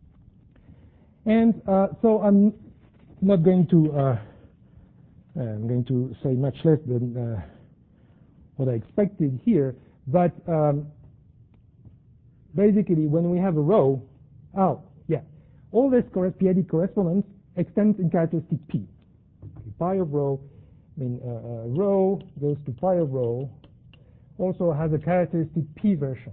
And uh, so I'm not going to uh, I'm going to say much less than uh, what I expected here, but um, basically when we have a row, oh yeah, all this p-adic correspondence extends in characteristic P. Okay, pi of rho, I mean uh, uh, rho goes to pi of rho, also has a characteristic P version.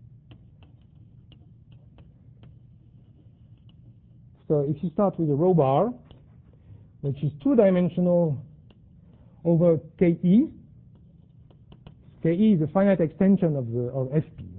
So if you start with a rho bar, which is two-dimensional over K E, K E is a finite extension of the of F P.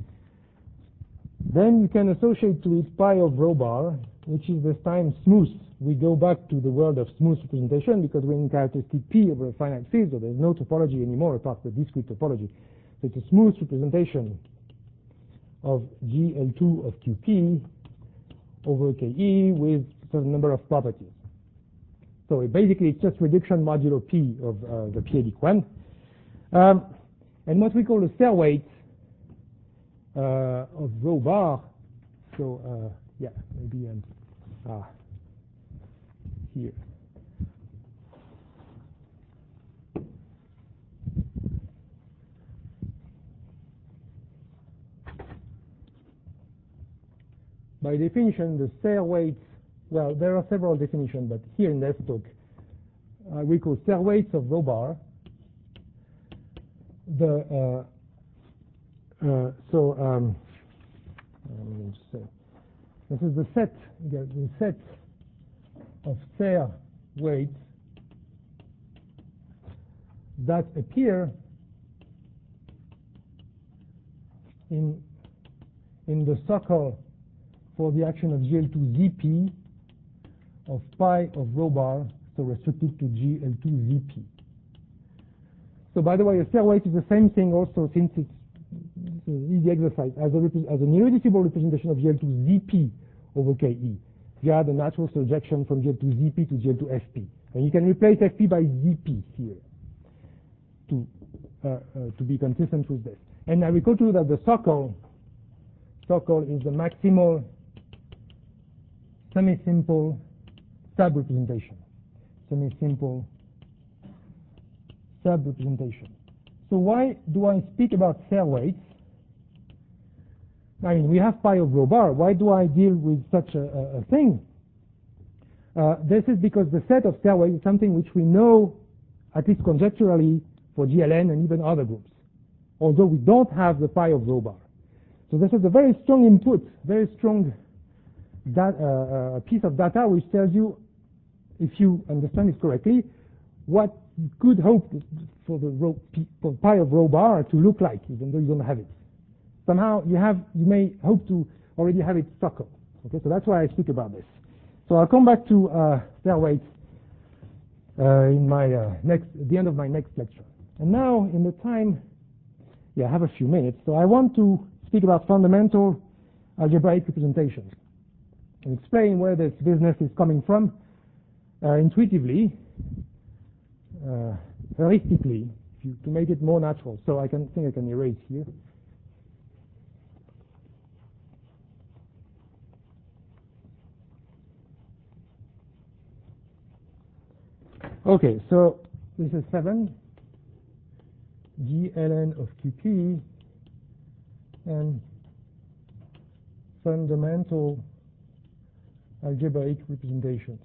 Then you can associate to it pi of rho bar, which is this time smooth. We go back to the world of smooth representation because we're in characteristic P over a finite field, so there's no topology anymore apart from the discrete topology. So it's a smooth representation of G L two of Q P over K E with a certain number of properties. So it basically it's just reduction modulo P of uh, the p-adic one. Um, and what we call the Serre weight uh, of rho bar, so uh, yeah, maybe um, ah, here. By definition, the Serre weights, well, there are several definitions, but here in this talk, uh, we call Serre weights of rho bar. The uh, uh, so um, let me just say, this is the set, the set of Serre weights that appear in in the circle for the action of G L two Z P of pi of rho bar, so restricted to G L two Z P. So by the way, a cell weight is the same thing also, since it's, it's an easy exercise, as, a, as an irreducible representation of G L two Z P over K E via the natural surjection from G L two Z P to G L two F P. And you can replace F P by Z P here to, uh, uh, to be consistent with this. And I recall to you that the circle, circle is the maximal semi-simple sub-representation. Semi-simple sub-representation. So why do I speak about cell weights? I mean, we have pi of rho bar. Why do I deal with such a, a, a thing? Uh, this is because the set of cell weights is something which we know, at least conjecturally, for G L N and even other groups, although we don't have the pi of rho bar. So this is a very strong input, very strong that, uh, uh, piece of data which tells you, if you understand it correctly, what you could hope for the rho, for pi of rho bar to look like, even though you don't have it. Somehow you have, you may hope to already have it circled. Okay, so that's why I speak about this. So I'll come back to uh, cell weights uh, in my uh, next, at the end of my next lecture. And now, in the time, yeah, I have a few minutes. So I want to speak about fundamental algebraic representations and explain where this business is coming from uh, intuitively, uh, heuristically, if you, to make it more natural. So I can think I can erase here. Okay, so this is seven, G ln of Q P, and fundamental algebraic representations.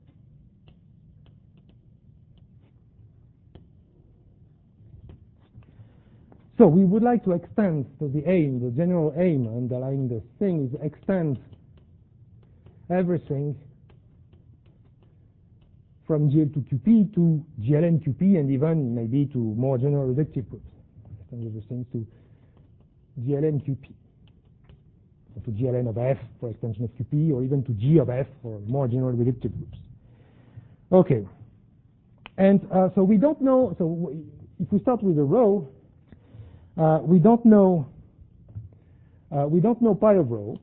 So we would like to extend, so the aim, the general aim underlying this thing is extend everything from G L two Q P to G L N Q P, and even maybe to more general reductive groups. Extend everything to G L N Q P, or to G L N of F for extension of Q P, or even to G of F for more general reductive groups. Okay, and uh, so we don't know. So if we start with a row, uh, we don't know. Uh, we don't know pi of rho.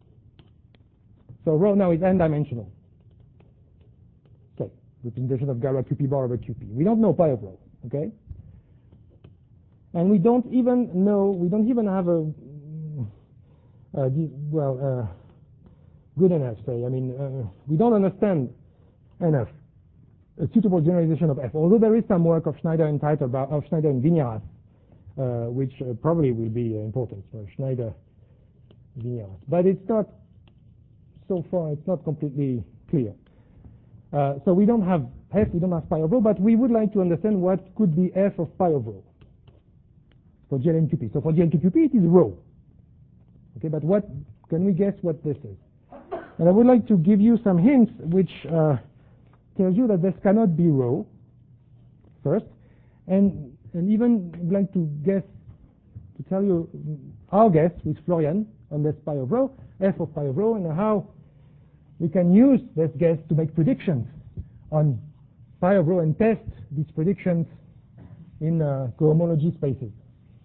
So rho now is n-dimensional. Representation of Galois Q P bar over Q P. We don't know pi of rho, okay? And we don't even know, we don't even have a, uh, well, uh, good enough, say. I mean, uh, we don't understand enough a suitable generalization of F, although there is some work of Schneider and Teitelbach, of Schneider and Viñeras, uh, which uh, probably will be uh, important for Schneider, Viñeras. But it's not, so far, it's not completely clear. Uh, so we don't have F, we don't have pi of rho, but we would like to understand what could be F of pi of rho for G L N Q P. So for G L N Q P, it is rho. Okay, but what can we guess what this is? And I would like to give you some hints which uh, tells you that this cannot be rho first, and and even would like to guess to tell you our guess with Florian on this pi of rho, F of pi of rho, and how we can use this guess to make predictions on pi of rho and test these predictions in uh, cohomology spaces.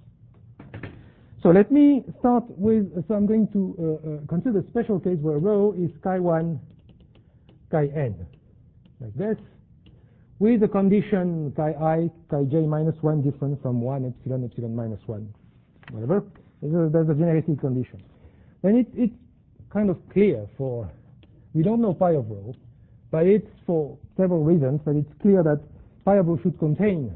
So let me start with, so I'm going to uh, uh, consider a special case where rho is chi one, chi n, like this, with a condition chi I, chi j minus one different from one, epsilon, epsilon minus one, whatever. There's a genericity condition. Then it, it's kind of clear for, we don't know pi of rho, but it's for several reasons, but it's clear that pi of rho should contain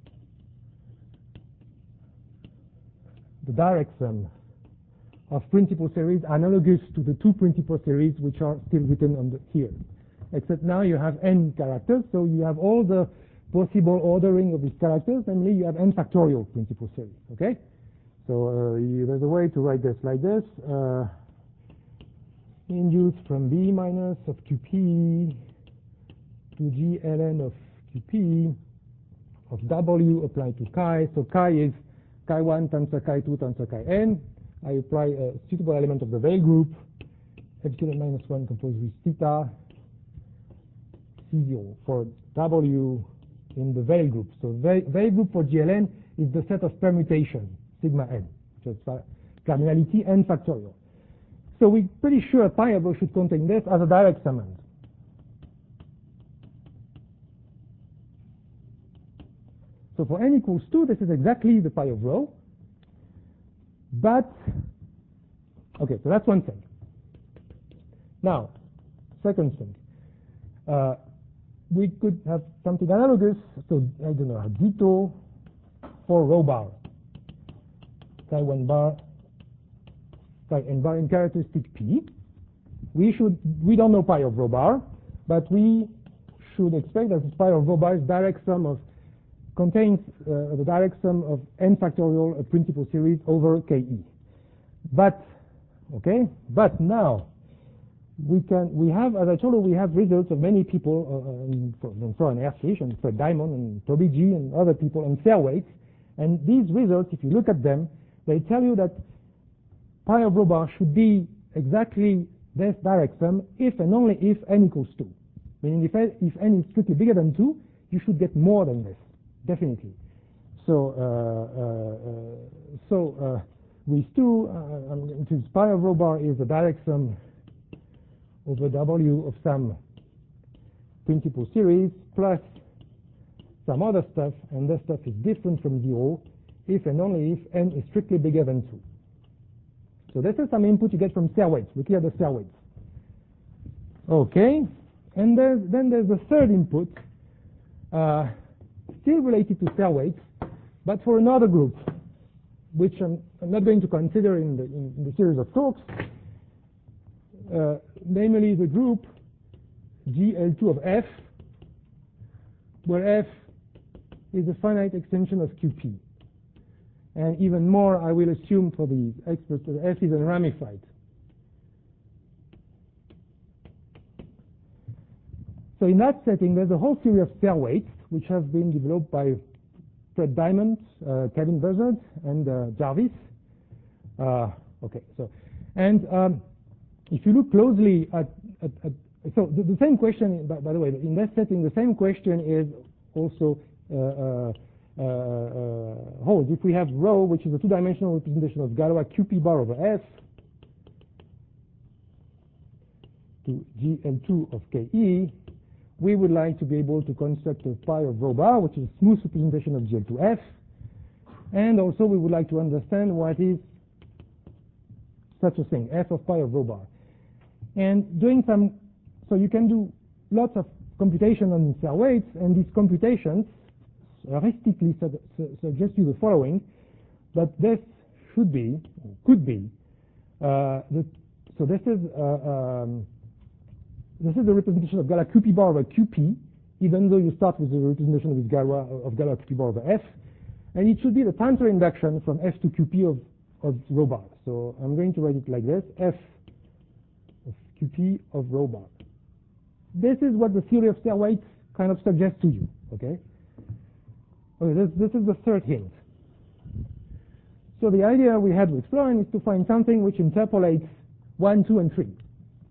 the direct sum of principal series analogous to the two principal series which are still written on the, here. Except now you have n characters, so you have all the possible ordering of these characters, namely you have n factorial principal series, okay? So uh, you, there's a way to write this like this. Uh, induced from B minus of Q P to G ln of Q P of W applied to chi. So chi is chi one tensor chi two tensor chi n. I apply a suitable element of the Weil group, epsilon minus one composed with theta C zero for W in the Weil group. So Weil, Weil group for G L N is the set of permutation, sigma n, just cardinality n factorial. So we're pretty sure pi of rho should contain this as a direct summand. So for n equals two, this is exactly the pi of rho. But, okay, so that's one thing. Now, second thing. Uh, we could have something analogous, so I don't know, a ditto for rho bar. Chi one bar, chi n bar in characteristic P. We should, we don't know pi of rho bar, but we should expect that this pi of rho bar is direct sum of, contains uh, the direct sum of n factorial a principal series over Ke. But, okay, but now, we can, we have, as I told you, we have results of many people, uh, in, in Freud and Erslich, and Fred Diamond, and Toby G, and other people, and Fairweight. And these results, if you look at them, they tell you that pi of rho bar should be exactly this direct sum if and only if n equals two. Meaning if, if n is strictly bigger than two, you should get more than this, definitely. So, uh, uh, uh, so uh, with two, uh, I'm going to pi of rho bar is the direct sum over W of some principal series plus some other stuff, and this stuff is different from zero if and only if n is strictly bigger than two. So this is some input you get from Fairweight. We clear the Fairweight. Okay, and there's, then there's the third input, uh, still related to Fairweight, but for another group, which I'm, I'm not going to consider in the, in, in the series of talks. Uh, namely the group G L two of F, where F is a finite extension of Q P. And even more, I will assume for the experts that F is unramified. So in that setting, there's a whole series of Fairweights, which have been developed by Fred Diamond, uh, Kevin Buzzard, and uh, Jarvis. Uh, okay, so, and um, if you look closely at, at, at so the, the same question, by, by the way, in that setting, the same question is also uh, uh, uh, uh, holds. If we have rho, which is a two-dimensional representation of Galois Q P bar over S to G L two of Ke, we would like to be able to construct a pi of rho bar, which is a smooth representation of G L two F, and also we would like to understand what is such a thing, F of pi of rho bar. And doing some, so you can do lots of computation on Fairweights, and these computations heuristically su su suggest you the following, that this should be, or could be, uh, the, so this is, uh, um, this is the representation of Galois Q P bar over Q P, even though you start with the representation of this Galois, of Galois Q P bar over F, and it should be the tensor induction from F to Q P of, of rho bar. So I'm going to write it like this, F of Q P of rho bar. This is what the theory of Fairweight kind of suggests to you, okay? Okay, this, this is the third hint. So the idea we had with Florian is to find something which interpolates one, two, and three.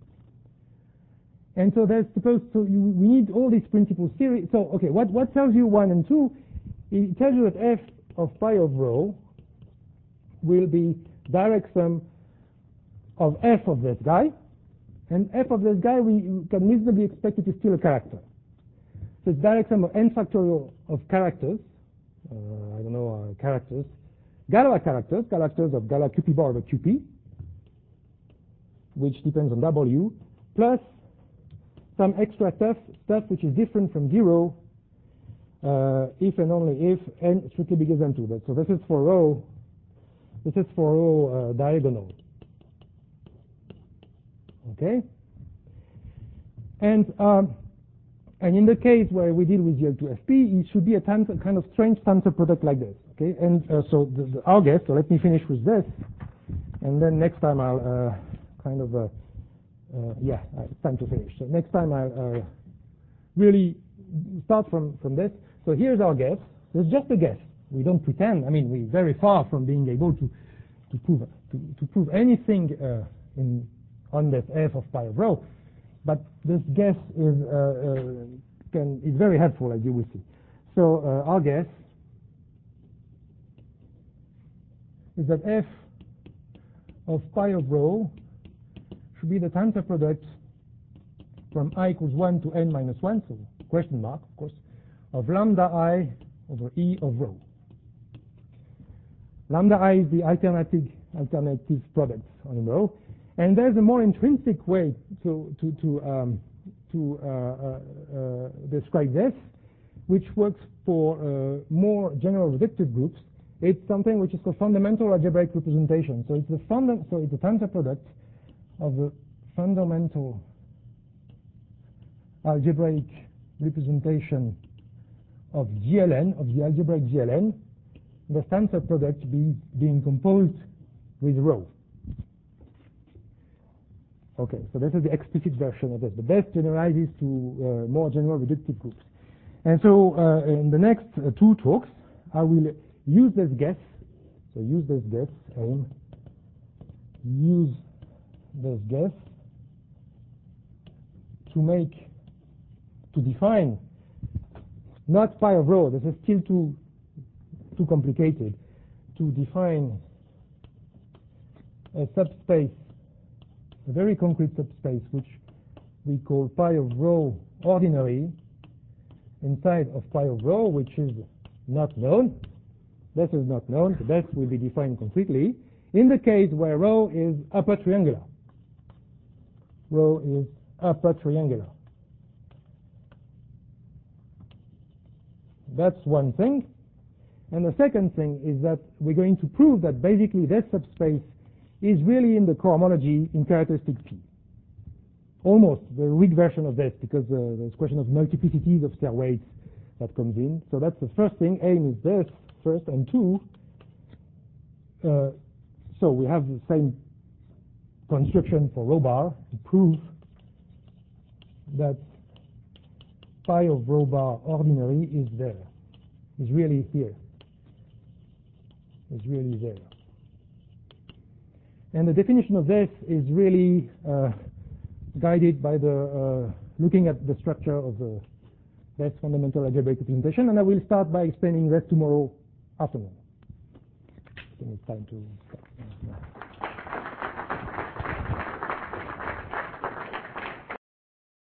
And so there's supposed to, you, we need all these principal series. So, okay, what, what tells you one and two? It tells you that F of pi of rho will be direct sum of F of this guy, and F of this guy we can reasonably expect it is still a character. So it's direct sum of n factorial of characters, uh, I don't know, uh, characters, Galois characters, characters of Galois Q P bar over Q P, which depends on W, plus some extra stuff, stuff which is different from zero, uh, if and only if n strictly bigger than two. So this is for rho, this is for rho uh, diagonal. Okay? And um, and in the case where we deal with G L two F P, it should be a tensor, kind of strange tensor product like this. Okay? And uh, so the, the, our guess, so let me finish with this, and then next time I'll uh, kind of, uh, uh, yeah, it's time to finish. So next time I'll uh, really start from, from this. So here's our guess. It's just a guess. We don't pretend. I mean, we're very far from being able to, to, prove, to, to prove anything uh, in on this F of pi of rho, but this guess is uh, uh, can is very helpful, as you will see. So uh, our guess is that f of pi of rho should be the tensor product from I equals one to n minus one, so question mark, of course, of lambda I over E of rho. Lambda I is the alternative alternative product on rho, and there's a more intrinsic way to to to um, to uh, uh, uh, describe this, which works for uh, more general reductive groups. It's something which is called fundamental algebraic representation. So it's the funda so it's the tensor product of the fundamental algebraic representation of G L N, of the algebraic G L N, the tensor product be, being composed with rho. Okay, so this is the explicit version of this. The best generalizes to uh, more general reductive groups. And so uh, in the next uh, two talks, I will use this guess, so use this guess, aim, use this guess to make, to define, not pi of rho, this is still too, too complicated, to define a subspace, a very concrete subspace, which we call pi of rho ordinary inside of pi of rho, which is not known. This is not known, so this will be defined concretely. In the case where rho is upper triangular, rho is upper triangular. That's one thing. And the second thing is that we're going to prove that basically this subspace is really in the cohomology in characteristic P. Almost the weak version of this, because uh, there's a question of multiplicities of Serre weights that comes in. So that's the first thing. Aim is this first, and two, uh, so we have the same construction for rho bar to prove that pi of rho bar ordinary is there, is really here, is really there. And the definition of this is really uh, guided by the uh, looking at the structure of the this fundamental algebraic representation, and I will start by explaining that tomorrow afternoon. I think it's time to start.